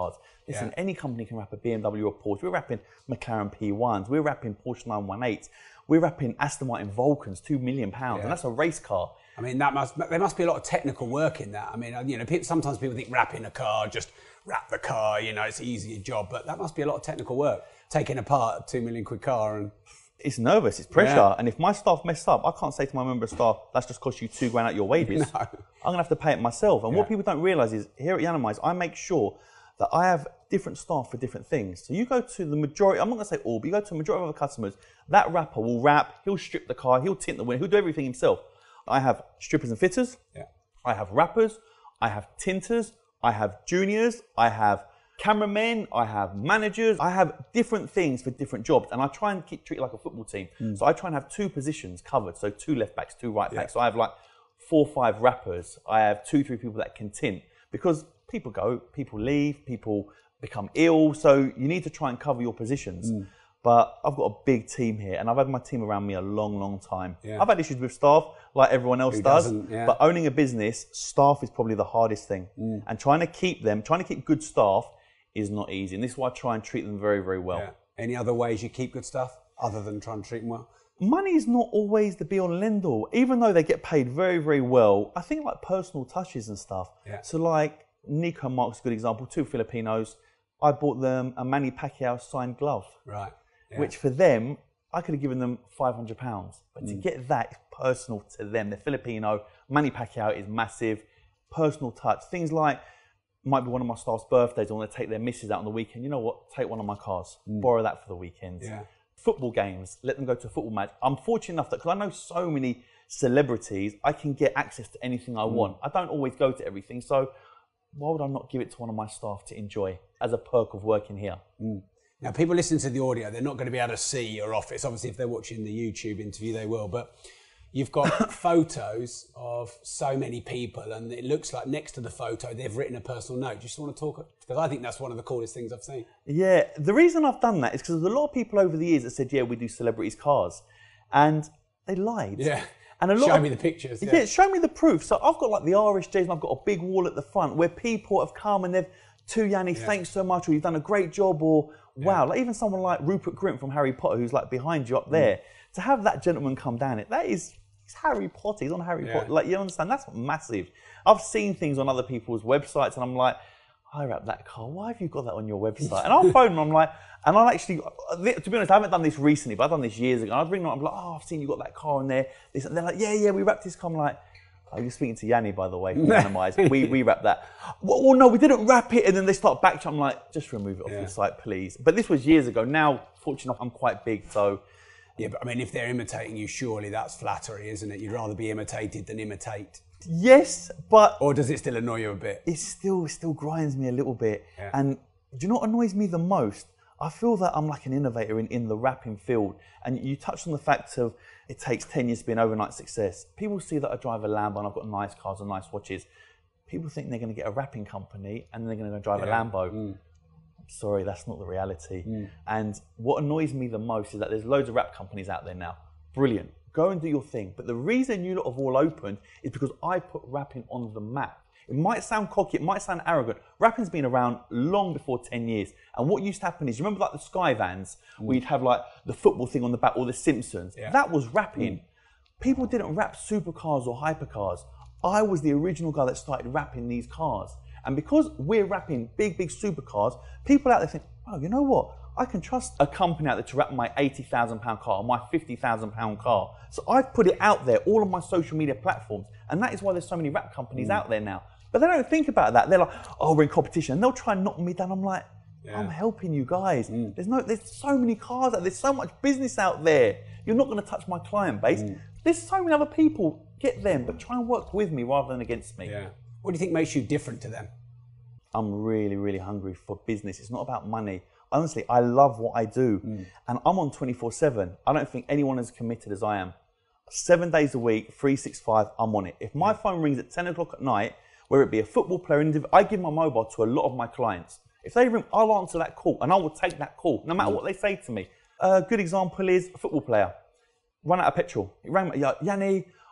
Listen, Yeah. any company can wrap a B M W or Porsche. We're wrapping McLaren P ones. We're wrapping Porsche nine one eights. We're wrapping Aston Martin Vulcans, two million pounds, Yeah. and that's a race car. I mean, that must there must be a lot of technical work in that. I mean, you know, pe- sometimes people think wrapping a car, just wrap the car, you know, it's an easier job, but that must be a lot of technical work, taking apart a two million quid car. And It's nervous, it's pressure, Yeah. and if my staff mess up, I can't say to my member of staff, that's just cost you two grand out your wages. No. I'm gonna have to pay it myself. And Yeah. what people don't realise is, here at Yanamize, I make sure that I have different staff for different things. So you go to the majority, I'm not gonna say all, but you go to the majority of other customers, that rapper will wrap, he'll strip the car, he'll tint the window, he'll do everything himself. I have strippers and fitters, Yeah. I have wrappers, I have tinters, I have juniors, I have cameramen, I have managers, I have different things for different jobs, and I try and keep treat it like a football team. Mm. So I try and have two positions covered, so two left backs, two right Yeah. backs. So I have like four, five wrappers. I have two, three people that can tint, because people go, people leave, people become ill, so you need to try and cover your positions. Mm. But I've got a big team here, and I've had my team around me a long, long time. Yeah. I've had issues with staff, like everyone else Who does. doesn't, yeah. But owning a business, staff is probably the hardest thing. Mm. And trying to keep them, trying to keep good staff is not easy. And this is why I try and treat them very, very well. Yeah. Any other ways you keep good stuff other than trying to treat them well? Money is not always the be all and end all. Even though they get paid very, very well, I think like personal touches and stuff. Yeah. So like Nico and Mark's a good example, two Filipinos. I bought them a Manny Pacquiao signed glove. Right. Yeah. Which for them, I could have given them five hundred pounds. But to Mm. get that is personal to them. They're Filipino. Manny Pacquiao is massive. Personal touch. Things like, might be one of my staff's birthdays. I want to take their missus out on the weekend. You know what? Take one of my cars. Borrow that for the weekend. Yeah. Football games. Let them go to a football match. I'm fortunate enough that, because I know so many celebrities, I can get access to anything I want. I don't always go to everything. So why would I not give it to one of my staff to enjoy as a perk of working here? Mm. Now, people listening to the audio, they're not going to be able to see your office. Obviously, if they're watching the YouTube interview, they will. But you've got photos of so many people, and it looks like next to the photo, they've written a personal note. Do you just want to talk? Because I think that's one of the coolest things I've seen. Yeah, the reason I've done that is because there's a lot of people over the years that said, yeah, we do celebrities' cars. And they lied. Yeah. And a lot Show of, me the pictures. Yeah. Yeah. show me the proof. So I've got like the R S Js, and I've got a big wall at the front where people have come and they've, to Yanni, Yeah. thanks so much, or you've done a great job, or wow. Like even someone like Rupert Grint from Harry Potter, who's like behind you up there, to have that gentleman come down it, that is, he's Harry Potter, he's on Harry Yeah. Potter. Like, you understand, that's massive. I've seen things on other people's websites and I'm like, I wrapped that car, why have you got that on your website? And I'll phone them, I'm like, and I'll actually, to be honest, I haven't done this recently, but I've done this years ago. And I'll ring them, I'm like, oh, I've seen you got that car on there. This, and they're like, yeah, yeah, we wrapped this car. I'm like, oh, you're speaking to Yanni, by the way, from Yanamize. we, we wrapped that. Well, well, no, we didn't wrap it. And then they start back. I'm like, just remove it off Yeah. your site, please. But this was years ago. Now, fortunately, I'm quite big, so. Yeah, but I mean, if they're imitating you, surely that's flattery, isn't it? You'd rather be imitated than imitate. Yes, but. Or does it still annoy you a bit? It still, it still grinds me a little bit. Yeah. And do you know what annoys me the most? I feel that I'm like an innovator in, in the wrapping field. And you touched on the fact of it takes ten years to be an overnight success. People see that I drive a Lambo and I've got nice cars and nice watches. People think they're going to get a wrapping company and they're going to go drive Yeah. a Lambo. Mm. Sorry, that's not the reality. Mm. And what annoys me the most is that there's loads of wrap companies out there now. Brilliant. Go and do your thing. But the reason you lot have all opened is because I put wrapping on the map. It might sound cocky, it might sound arrogant. Wrapping's been around long before ten years. And what used to happen is, you remember like the Sky Vans, Mm. where you'd have like the football thing on the back or the Simpsons? Yeah. That was wrapping. People didn't wrap supercars or hypercars. I was the original guy that started wrapping these cars. And because we're wrapping big, big supercars, people out there think, oh, you know what? I can trust a company out there to wrap my eighty thousand pound car, my fifty thousand pound car. So I've put it out there, all on my social media platforms. And that is why there's so many wrap companies Mm. out there now. But they don't think about that. They're like, oh, we're in competition. And they'll try and knock me down. I'm like, Yeah. I'm helping you guys. Mm. There's no, there's so many cars out there. There's so much business out there. You're not going to touch my client base. Mm. There's so many other people. Get them, but try and work with me rather than against me. Yeah. What do you think makes you different to them? I'm really, really hungry for business. It's not about money. Honestly, I love what I do. Mm. And I'm on twenty-four seven. I don't think anyone as committed as I am. Seven days a week, three sixty-five, I'm on it. If my phone rings at ten o'clock at night, whether it be a football player, indiv- I give my mobile to a lot of my clients. If they ring, I'll answer that call and I will take that call, no matter what they say to me. A good example is a football player. Run out of petrol. He rang me, "Yeah, Yanni,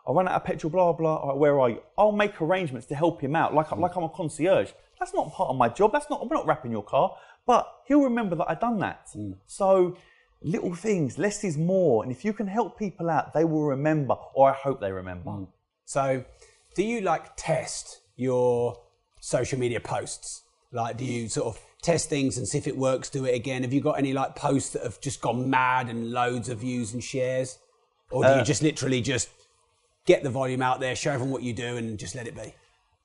I run out of petrol, blah, blah. All right, where are you? I'll make arrangements to help him out, like, mm. like I'm a concierge. That's not part of my job. That's not, we're not wrapping your car. But he'll remember that I've done that. Mm. So little things, less is more. And if you can help people out, they will remember, or I hope they remember. Mm. So do you like test your social media posts? Like, do you sort of test things and see if it works, do it again? Have you got any like posts that have just gone mad and loads of views and shares? Or do uh, you just literally just get the volume out there, show everyone what you do and just let it be?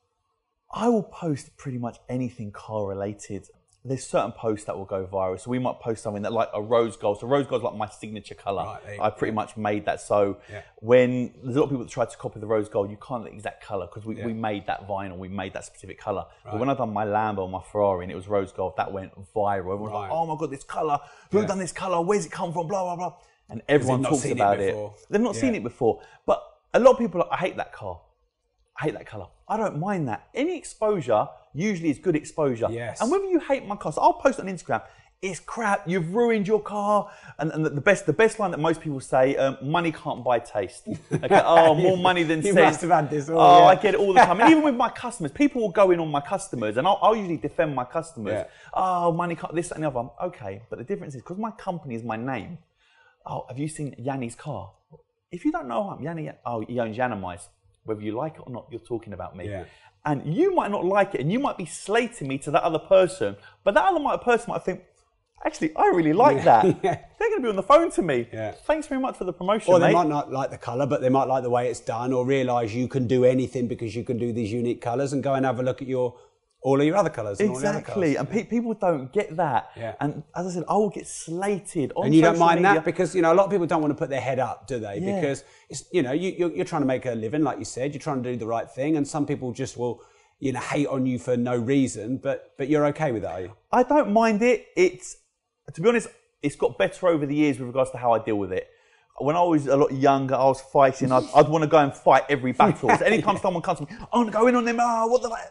I will post pretty much anything car related. There's certain posts that will go viral. So we might post something that like a rose gold. So rose gold is like my signature colour. Right, I pretty much made that. So yeah. when there's a lot of people that try to copy the rose gold, you can't get the exact colour because we, yeah. we made that vinyl, we made that specific colour. Right. But when I done my Lambo, my Ferrari, and it was rose gold, that went viral. Everyone was right. like, oh my God, this colour. Who's yeah. done this colour? Where's it come from? Blah, blah, blah. And everyone talks about it, it. They've not yeah. seen it before. But a lot of people are like, I hate that car. I hate that colour. I don't mind that. Any exposure usually is good exposure. Yes. And whether you hate my car, so I'll post on Instagram, it's crap, you've ruined your car. And, and the best the best line that most people say, um, money can't buy taste. Okay, oh, more money than you sense. Must have had this all, oh, yeah. I get it all the time. And even with my customers, people will go in on my customers and I'll, I'll usually defend my customers. Yeah. Oh, money can't, this, that, and the other. Okay, but the difference is, because my company is my name, oh, have you seen Yanni's car? If you don't know him, Yanni, oh, he owns Yanamize. Whether you like it or not, you're talking about me. Yeah. And you might not like it, and you might be slating me to that other person, but that other person might think, actually, I really like yeah. that. Yeah. They're going to be on the phone to me. Yeah. Thanks very much for the promotion, Or they mate. might not like the colour, but they might like the way it's done, or realise you can do anything because you can do these unique colours, and go and have a look at your all of your other colours. And exactly, all the other and pe- people don't get that. Yeah. And as I said, I will get slated on And you don't mind media. that because, you know, a lot of people don't want to put their head up, do they? Yeah. Because, it's, you know, you, you're, you're trying to make a living, like you said, you're trying to do the right thing, and some people just will, you know, hate on you for no reason, but but you're okay with that, are you? I don't mind it. It's, to be honest, it's got better over the years with regards to how I deal with it. When I was a lot younger, I was fighting. I'd, I'd want to go and fight every battle. So anytime someone comes to me, I want to go in on them. Oh, what the...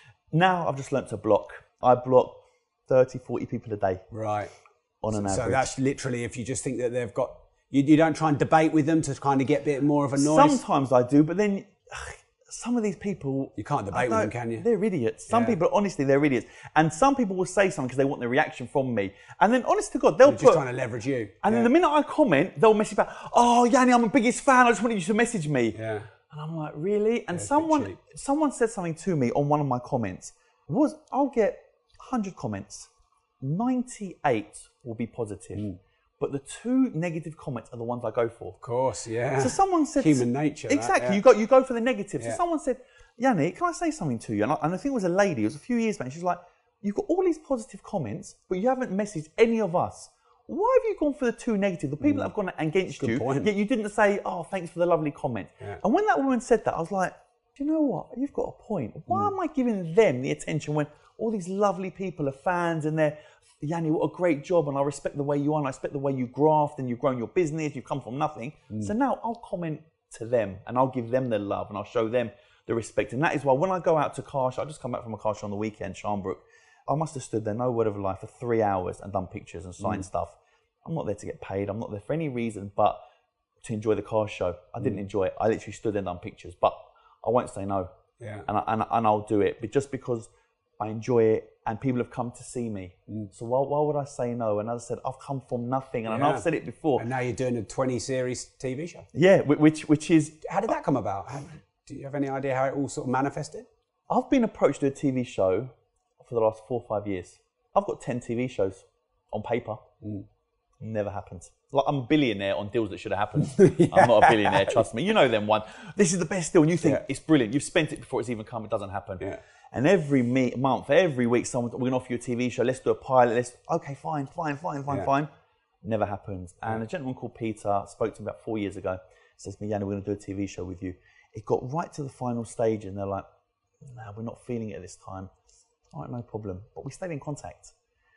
Now I've just learnt to block. I block thirty, forty people a day. Right. On an so, average. So that's literally if you just think that they've got... You, you don't try and debate with them to kind of get a bit more of a noise? Sometimes I do, but then some of these people... You can't debate with them, can you? They're idiots. Some yeah. people, honestly, they're idiots. And some people will say something because they want the reaction from me. And then, honest to God, they'll They're put... just trying to leverage you. And yeah. then the minute I comment, they'll message back, oh, Yanni, I'm the biggest fan. I just wanted you to message me. Yeah. And I'm like, really? And yeah, someone someone said something to me on one of my comments. Was I'll get one hundred comments. ninety-eight will be positive. Mm. But the two negative comments are the ones I go for. Of course, yeah. So someone said... Human nature. Exactly. That, yeah. You go you go for the negative. Yeah. So someone said, Yanni, can I say something to you? And I, and I think it was a lady. It was a few years back. And she's like, you've got all these positive comments, but you haven't messaged any of us. Why have you gone for the two negative? The people mm. that have gone against Good you, point. Yet you didn't say, oh, thanks for the lovely comment. Yeah. And when that woman said that, I was like, do you know what? You've got a point. Why mm. am I giving them the attention when all these lovely people are fans and they're, Yanni, what a great job, and I respect the way you are, and I respect the way you graft, and you've grown your business, you've come from nothing. Mm. So now I'll comment to them, and I'll give them the love, and I'll show them the respect. And that is why when I go out to car show, I just come back from a car show on the weekend, Sharnbrook, I must have stood there, no word of a lie, for three hours and done pictures and signed mm. stuff. I'm not there to get paid, I'm not there for any reason but to enjoy the car show. I didn't mm. enjoy it, I literally stood there and done pictures, but I won't say no. Yeah. And, I, and, and I'll do it, but just because I enjoy it and people have come to see me. Mm. So why, why would I say no? And as I said, I've come from nothing, and yeah. I know I've said it before. And now you're doing a twenty series T V show. Yeah, which which is... How did that come about? How, do you have any idea how it all sort of manifested? I've been approached to a T V show for the last four or five years. I've got ten T V shows on paper. Mm. Never happened. Like, I'm a billionaire on deals that should have happened. yeah. I'm not a billionaire, trust me. You know them one. This is the best deal, and you think yeah. it's brilliant. You've spent it before it's even come. It doesn't happen. Yeah. And every me- month, every week, someone, we're going to offer you a T V show. Let's do a pilot. Let's, okay, fine, fine, fine, fine, yeah. fine. Never happens. And yeah. a gentleman called Peter spoke to me about four years ago. Says to me, Yanni, we're going to do a T V show with you. It got right to the final stage, and they're like, no, we're not feeling it this time. All right, no problem. But we stayed in contact.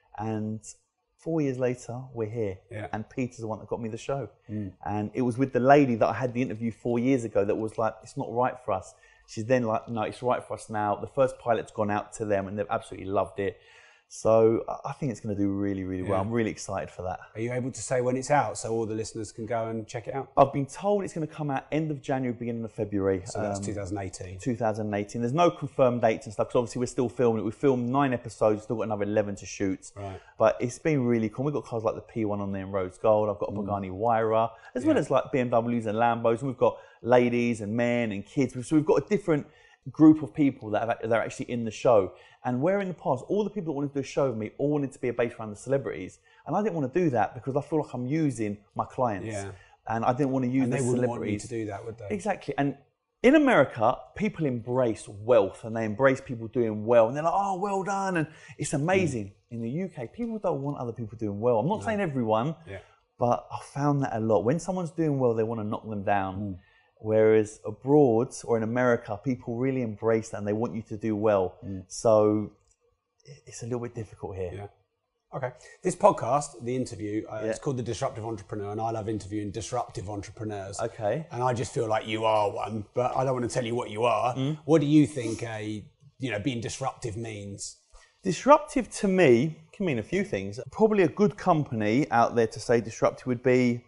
And four years later, we're here. Yeah. And Peter's the one that got me the show. Mm. And it was with the lady that I had the interview four years ago that was like, it's not right for us. She's then like, no, it's right for us now. The first pilot's gone out to them and they've absolutely loved it. So I think it's going to do really, really well. Yeah. I'm really excited for that. Are you able to say when it's out so all the listeners can go and check it out? I've been told it's going to come out end of January, beginning of February. So that's um, two thousand eighteen. two thousand eighteen. There's no confirmed dates and stuff because obviously we're still filming it. We've filmed nine episodes, we've still got another eleven to shoot. Right. But it's been really cool. We've got cars like the P one on there in Rose Gold. I've got a Pagani Huayra, as well Yeah. as like B M Ws and Lambos. And we've got ladies and men and kids. So we've got a different group of people that, have, that are actually in the show. And where in the past, all the people that wanted to do a show with me all wanted to be based around the celebrities. And I didn't want to do that because I feel like I'm using my clients. Yeah. And I didn't want to use And the they wouldn't celebrities. want you to do that, would they? Exactly. And in America, people embrace wealth and they embrace people doing well. And they're like, oh, well done. And it's amazing. Mm. In the U K, people don't want other people doing well. I'm not no. saying everyone, yeah. but I found that a lot. When someone's doing well, they want to knock them down. Mm. Whereas abroad or in America, people really embrace that and they want you to do well. Mm. So it's a little bit difficult here. Yeah. Okay. This podcast, the interview, uh, Yeah. it's called The Disruptive Entrepreneur, and I love interviewing disruptive entrepreneurs. Okay. And I just feel like you are one, but I don't want to tell you what you are. Mm. What do you think a, you know, being disruptive means? Disruptive to me can mean a few things. Probably a good company out there to say disruptive would be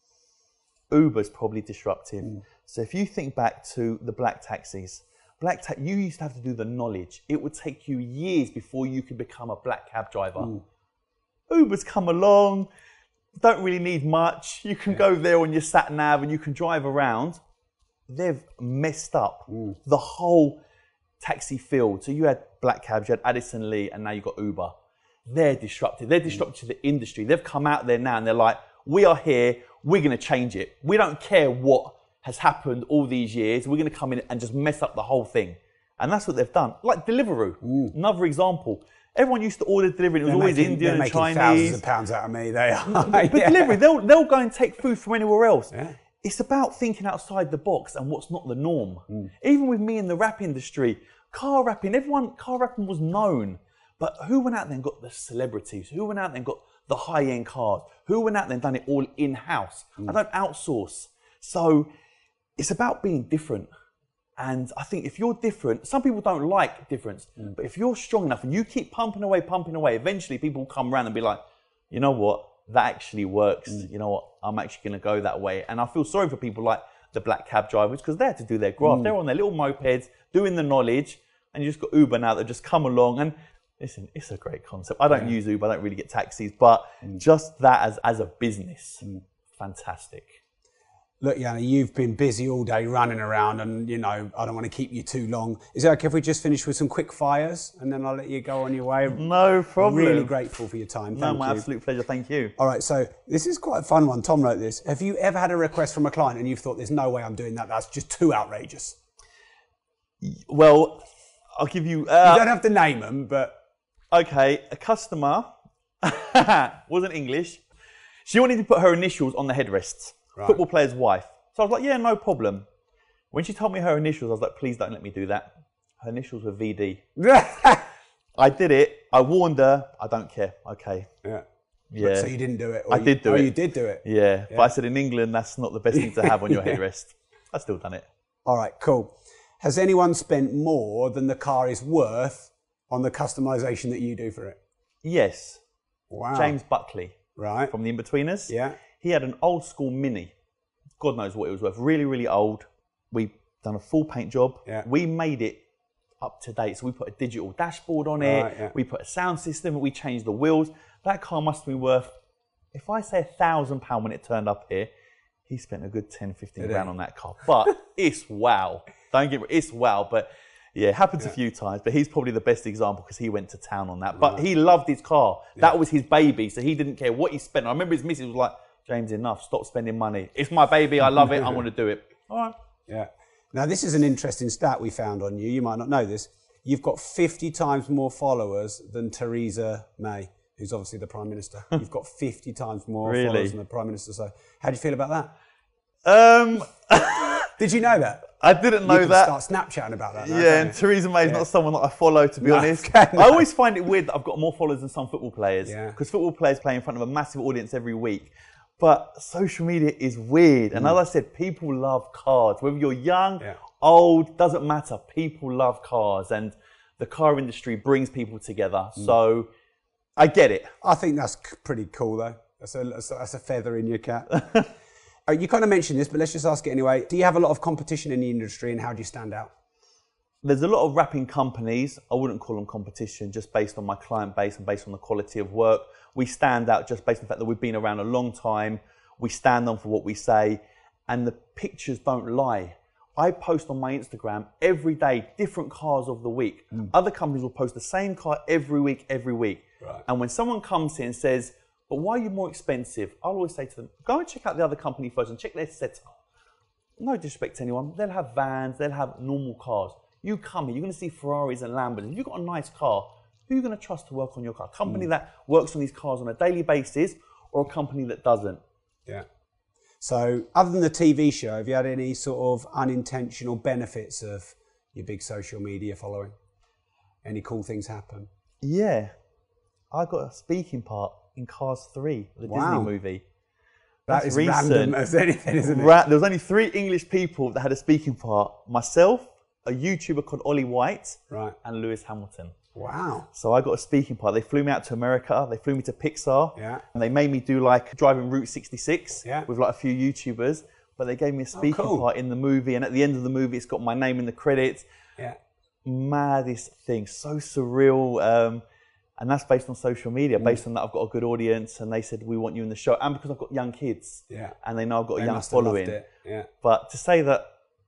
Uber's probably disruptive. Mm. So if you think back to the black taxis, black ta- you used to have to do the knowledge. It would take you years before you could become a black cab driver. Mm. Uber's come along, don't really need much. You can yeah. go there on your sat nav and you can drive around. They've messed up mm. the whole taxi field. So you had black cabs, you had Addison Lee, and now you've got Uber. They're disruptive. They're disruptive mm. to the industry. They've come out there now and they're like, we are here, we're going to change it. We don't care what has happened all these years. We're going to come in and just mess up the whole thing. And that's what they've done. Like Deliveroo, mm. another example. Everyone used to order delivery. It was they're always making, Indian and Chinese. Thousands of pounds out of me. They are. But yeah. delivery, they'll they'll go and take food from anywhere else. Yeah. It's about thinking outside the box and what's not the norm. Mm. Even with me in the rap industry, car rapping, everyone car rapping was known. But who went out there and got the celebrities? Who went out there and got the high-end cars? Who went out there and done it all in-house? Mm. I don't outsource. So it's about being different. And I think if you're different, some people don't like difference, mm. but if you're strong enough and you keep pumping away, pumping away, eventually people will come around and be like, you know what, that actually works. Mm. You know what, I'm actually going to go that way. And I feel sorry for people like the black cab drivers because they had to do their graft. Mm. They're on their little mopeds doing the knowledge, and you just got Uber now that just come along. And listen, it's a great concept. I don't yeah. use Uber, I don't really get taxis, but mm. just that as, as a business, mm. fantastic. Look, Yanni, you've been busy all day running around and, you know, I don't want to keep you too long. Is it okay if we just finish with some quick fires and then I'll let you go on your way? No problem. I'm really grateful for your time. Thank no, you. my absolute pleasure. Thank you. All right, so this is quite a fun one. Tom wrote this. Have you ever had a request from a client and you've thought, there's no way I'm doing that? That's just too outrageous. Well, I'll give you... Uh, you don't have to name them, but... Okay, a customer wasn't English. She wanted to put her initials on the headrests. Right. Football player's wife. So I was like, yeah, no problem. When she told me her initials, I was like, please don't let me do that. Her initials were V D. I did it. I warned her. I don't care. Okay. Yeah. Yeah. So you didn't do it? I you, did do oh, it. Oh, you did do it? Yeah. yeah. But I said in England, that's not the best thing to have on your yeah. headrest. I still done it. All right, cool. Has anyone spent more than the car is worth on the customization that you do for it? Yes. Wow. James Buckley. Right. From the In-Betweeners. Yeah. He had an old school Mini. God knows what it was worth. Really, really old. We done a full paint job. Yeah. We made it up to date. So we put a digital dashboard on right, it. Yeah. We put a sound system. We changed the wheels. That car must be worth, if I say a thousand pound when it turned up here, he spent a good ten, fifteen grand on that car. But it's wow. Don't get me, it's wow. But yeah, it happens yeah. a few times. But he's probably the best example because he went to town on that. But right. he loved his car. Yeah. That was his baby. So he didn't care what he spent. I remember his missus was like, James, enough. Stop spending money. It's my baby. I love it. I'm going to do it. All right. Yeah. Now, this is an interesting stat we found on you. You might not know this. You've got fifty times more followers than Theresa May, who's obviously the Prime Minister. You've got fifty times more really? followers than the Prime Minister. So how do you feel about that? Um, Did you know that? I didn't know you that. Start Snapchatting about that. Now, yeah, and Theresa May is yeah. not someone that I follow, to be no, honest. no. I always find it weird that I've got more followers than some football players. Yeah. Because football players play in front of a massive audience every week. But social media is weird. And mm. as I said, people love cars. Whether you're young, yeah. old, doesn't matter. People love cars. And the car industry brings people together. Mm. So I get it. I think that's c- pretty cool, though. That's a, that's a, that's a feather in your cap. uh, you kind of mentioned this, but let's just ask it anyway. Do you have a lot of competition in the industry, and how do you stand out? There's a lot of wrapping companies. I wouldn't call them competition, just based on my client base and based on the quality of work. We stand out just based on the fact that we've been around a long time. We stand on for what we say, and the pictures don't lie. I post on my Instagram every day different cars of the week. Mm. Other companies will post the same car every week, every week. Right. And when someone comes in and says, but why are you more expensive? I'll always say to them, go and check out the other company first and check their setup. No disrespect to anyone. They'll have vans, they'll have normal cars. You come here, you're going to see Ferraris and Lambos. If you've got a nice car, who are you going to trust to work on your car? A company mm. that works on these cars on a daily basis, or a company that doesn't? Yeah. So other than the T V show, have you had any sort of unintentional benefits of your big social media following? Any cool things happen? Yeah. I got a speaking part in Cars three, the wow. Disney movie. That That's is recent. Random as anything, isn't it? Ra- there was only three English people that had a speaking part. Myself, a YouTuber called Ollie White, right, and Lewis Hamilton. Wow. So I got a speaking part. They flew me out to America. They flew me to Pixar. Yeah. And they made me do like driving Route sixty-six yeah. with like a few YouTubers. But they gave me a speaking oh, cool. part in the movie. And at the end of the movie, it's got my name in the credits. Yeah. Maddest thing. So surreal. Um, and that's based on social media. Mm. Based on that, I've got a good audience. And they said, we want you in the show. And because I've got young kids. Yeah. And they know I've got they a young must have following. Loved it. Yeah. But to say that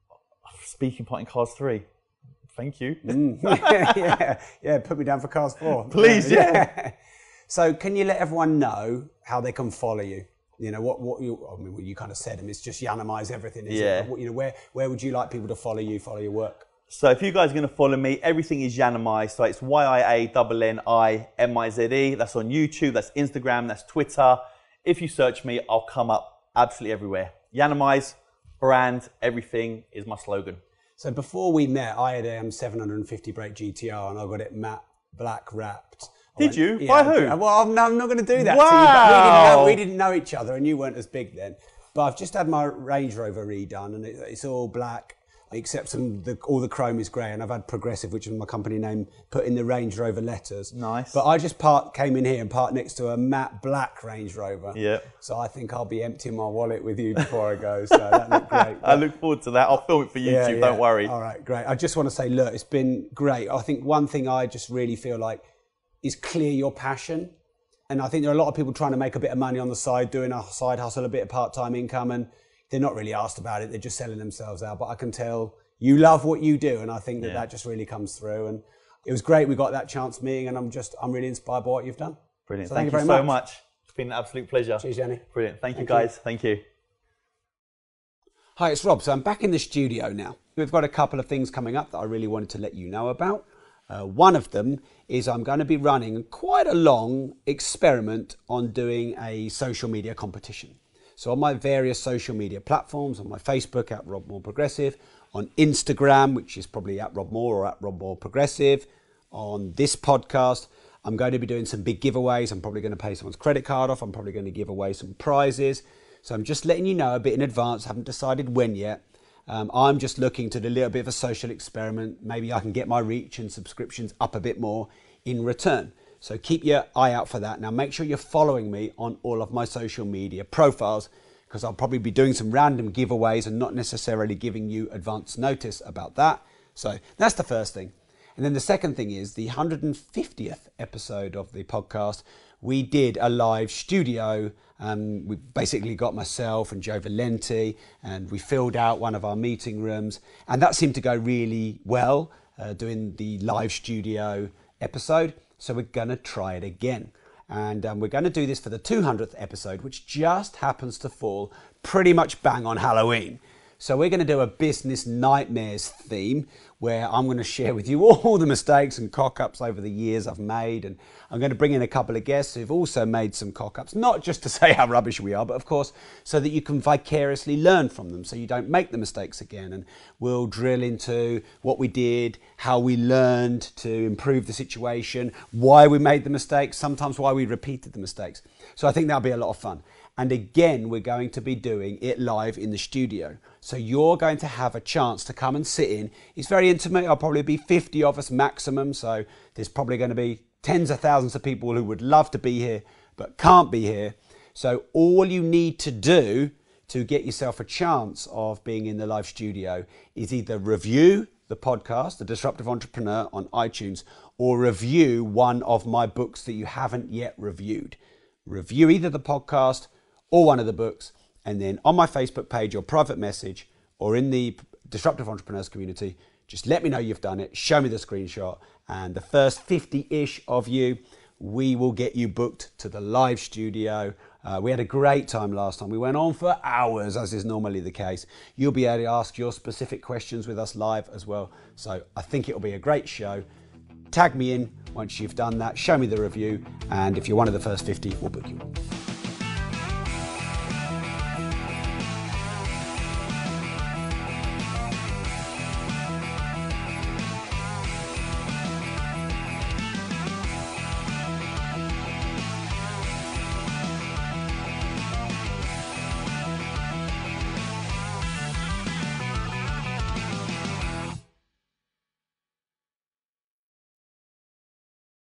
speaking part in Cars three, thank you. Mm. yeah, yeah. Put me down for Cars four, please. Yeah. yeah. So, can you let everyone know how they can follow you? You know what? What you? I mean, what you kind of said, and it's just Yanamize everything. Is yeah. It? What, you know, where where would you like people to follow you? Follow your work. So, if you guys are going to follow me, everything is Yanamize. So it's Y I A N N I M I Z E. That's on YouTube. That's Instagram. That's Twitter. If you search me, I'll come up absolutely everywhere. Yanamize, brand, everything is my slogan. So before we met, I had a um, seven fifty brake G T R and I got it matte black wrapped. I Did went, you? Yeah, By who? Well, I'm, no, I'm not going to do that wow. to you. But we didn't, know, we didn't know each other and you weren't as big then. But I've just had my Range Rover redone and it, it's all black, except some the, all the chrome is grey. And I've had Progressive, which is my company name, put in the Range Rover letters. Nice. But I just parked, came in here and parked next to a matte black Range Rover. Yeah. So I think I'll be emptying my wallet with you before I go. So that looked great. I look forward to that. I'll film it for YouTube, yeah, yeah. don't worry. All right, great. I just want to say, look, it's been great. I think one thing I just really feel like is clear your passion. And I think there are a lot of people trying to make a bit of money on the side, doing a side hustle, a bit of part-time income, and they're not really asked about it. They're just selling themselves out. But I can tell you love what you do, and I think that yeah. that just really comes through. And it was great we got that chance meeting, and I'm just, I'm really inspired by what you've done. Brilliant. So thank, thank you, you very so much. much. It's been an absolute pleasure. Cheers, Jenny. Brilliant. Thank, thank you, guys. You. Thank you. Hi, it's Rob. So I'm back in the studio now. We've got a couple of things coming up that I really wanted to let you know about. Uh, one of them is I'm going to be running quite a long experiment on doing a social media competition. So on my various social media platforms, on my Facebook at Rob Moore Progressive, on Instagram, which is probably at Rob Moore or at Rob Moore Progressive, on this podcast, I'm going to be doing some big giveaways. I'm probably going to pay someone's credit card off. I'm probably going to give away some prizes. So I'm just letting you know a bit in advance. I haven't decided when yet. Um, I'm just looking to do a little bit of a social experiment. Maybe I can get my reach and subscriptions up a bit more in return. So keep your eye out for that. Now make sure you're following me on all of my social media profiles, because I'll probably be doing some random giveaways and not necessarily giving you advance notice about that. So that's the first thing. And then the second thing is the one hundred fiftieth episode of the podcast. We did a live studio. Um, we basically got myself and Joe Valenti, and we filled out one of our meeting rooms, and that seemed to go really well, uh, doing the live studio episode. So we're going to try it again. And um, we're going to do this for the two hundredth episode, which just happens to fall pretty much bang on Halloween. So we're going to do a business nightmares theme where I'm going to share with you all the mistakes and cock-ups over the years I've made. And I'm going to bring in a couple of guests who've also made some cock-ups, not just to say how rubbish we are, but of course, so that you can vicariously learn from them so you don't make the mistakes again. And we'll drill into what we did, how we learned to improve the situation, why we made the mistakes, sometimes why we repeated the mistakes. So I think that'll be a lot of fun. And again, we're going to be doing it live in the studio. So you're going to have a chance to come and sit in. It's very intimate. I'll probably be fifty of us maximum. So there's probably going to be tens of thousands of people who would love to be here but can't be here. So all you need to do to get yourself a chance of being in the live studio is either review the podcast, The Disruptive Entrepreneur, on iTunes, or review one of my books that you haven't yet reviewed. Review either the podcast or one of the books, and then on my Facebook page or private message or in the Disruptive Entrepreneurs community, just let me know you've done it, show me the screenshot, and the first fifty-ish of you, we will get you booked to the live studio. Uh, we had a great time last time. We went on for hours, as is normally the case. You'll be able to ask your specific questions with us live as well. So I think it'll be a great show. Tag me in once you've done that. Show me the review. And if you're one of the first fifty, we'll book you.